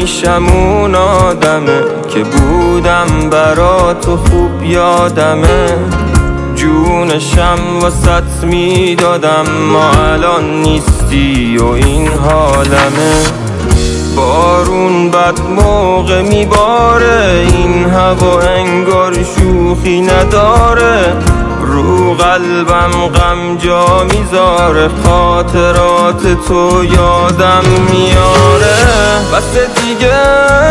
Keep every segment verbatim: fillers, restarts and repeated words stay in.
همیشم اون آدمه که بودم برا تو خوب یادمه، جونشم واسط میدادم، ما الان نیستی و این حالمه. بارون بد موقع میباره، این هوا انگار شوخی نداره، رو قلبم غم جا میذاره، خاطرات تو یادم میاره. بس دیگه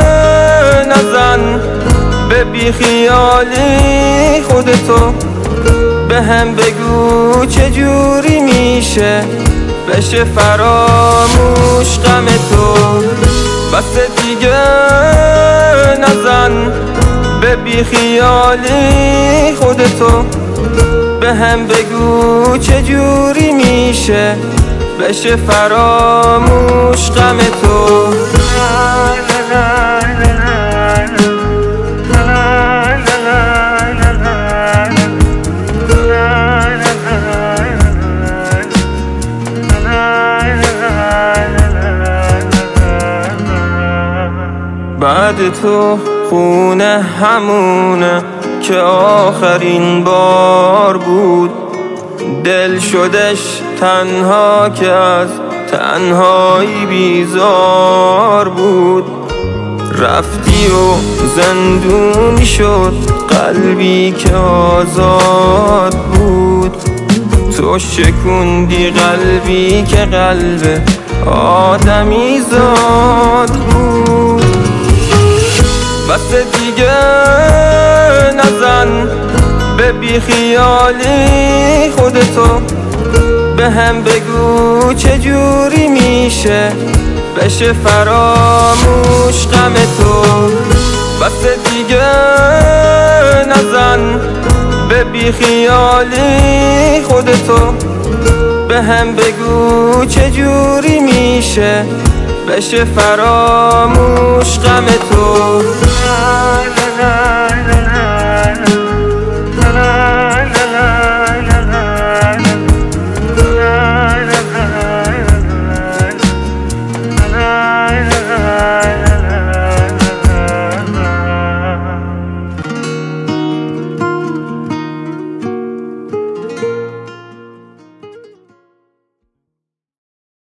نزن به بی خیالی خودتو، به هم بگو چجوری میشه بشه فراموش غم تو. بس دیگه نزن به بی خیالی خودتو، به هم بگو چجوری میشه بشه فراموش غم تو. بعد تو خونه همونه که آخرین بار بود، دل شدش تنها که از تنهایی بیزار بود. رفتی و زندونی شد قلبی که آزاد بود، تو شکوندی قلبی که قلب آدمی زاد بود. بس دیگه نزن به بی خیالی خودتو، به هم بگو چجوری میشه بشه فراموش غم تو. بس دیگه نزن به بی خیالی خودتو، به هم بگو چجوری میشه بشه فراموش غم